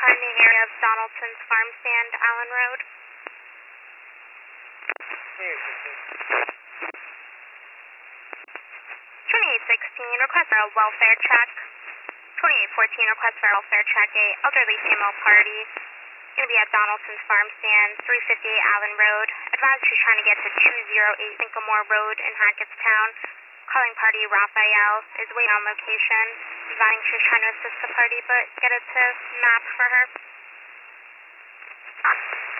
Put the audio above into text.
car in the area of Donaldson's Farm Stand, Allen Road. 2816, request for a welfare check. 2814, request for a welfare check. A elderly female party. Going to be at Donaldson's Farm Stand, 358 Allen Road. Advised she's trying to get to 208 Sycamore Road in Hackettstown. Calling party Raphael is waiting on location. Advising she's trying to assist the party, but get it to map for her.